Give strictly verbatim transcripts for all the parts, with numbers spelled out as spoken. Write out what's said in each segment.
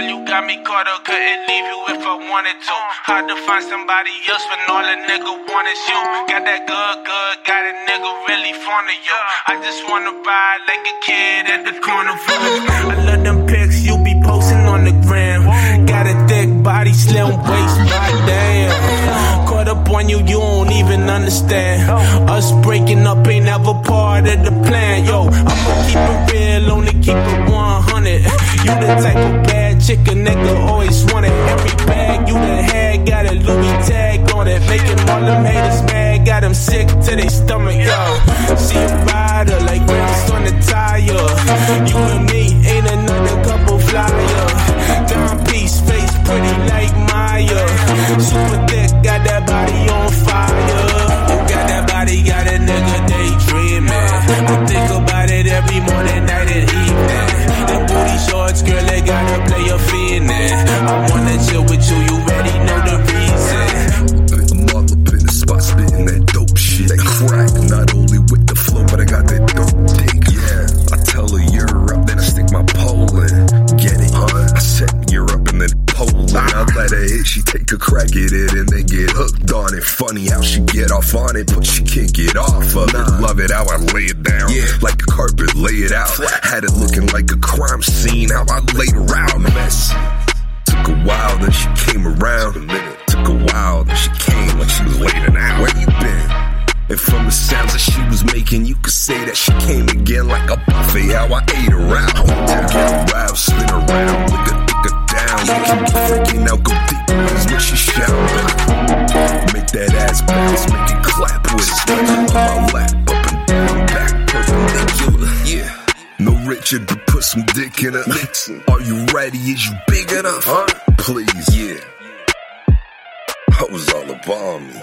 you got me caught up, couldn't leave you if I wanted to. Hard to find somebody else when all a nigga want is you. Got that good, good, got a nigga really fond of you. I just wanna ride like a kid at the carnival. I love them pics you be posting on the gram. Got a thick body, slim waist, goddamn. Caught up on you, you don't even understand. Us breaking up ain't never part of the plan. Yo, I'ma keep it real, only keep it one hundred. You the type of bad chick a nigga always wanted. Every bag you done had got a Louis tag on it. Making all them haters mad, got them sick to their stomach, yo. See a rider like rims on the tire. You and me ain't another couple flyer. Dime piece, face pretty like Maya. Super thick, got that body on fire. Got that body, got a nigga daydreaming. I think about it every morning, night and evening. Them booty shorts, girl, they gotta play a fiend. I wanna chill with you, you already know the reason. I'm all up in the spot, spitting that dope shit. That crack, not only with the flow, but I got that dope dick. Yeah, I tell her you're up, then I stick my pole in. Get it? Huh? I said you're up and then Poland. I let her hit, she take a crack at it and then get hooked on it. Funny how she get off on it, but she can't get off of it. Love it how I lay it down, yeah, like a carpet, lay it out. Had it looking like a crime scene, how I laid her out. Mess. Took a while, then she came around. Took a while, then she came like she was laying out. Where you been? And from the sounds that she was making, you could say that she came again like a buffet, how I ate her out. Get around, spin around, lick her, lick her down. You can get freaky, now go deep, is what she shout. Make that ass bounce, make it clap with it. On my lap, up and down, back, perpendicular. Yeah, no Richard, but put some dick in her. Are you ready? Is you big enough? Huh? Please, yeah. I was all up on me.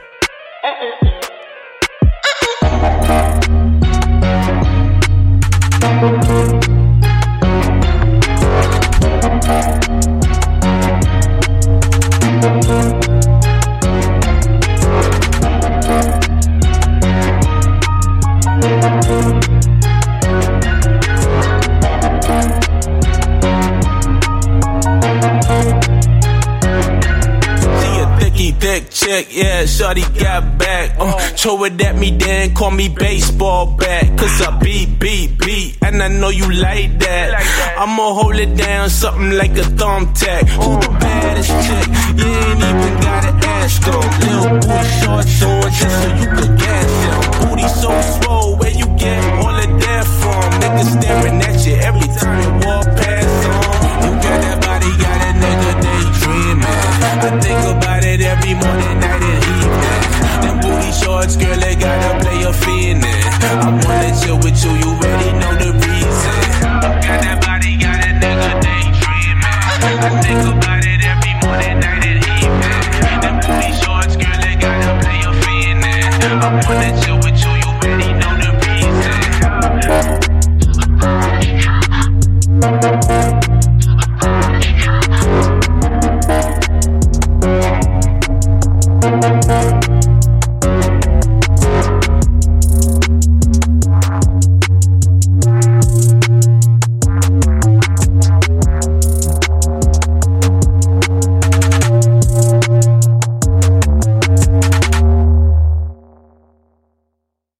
Thick chick, yeah, shorty got back. Uh, throw it at me, then call me baseball bat. Cause I beat, beat, beat, and I know you like that. I'ma hold it down, something like a thumbtack. Who the baddest chick?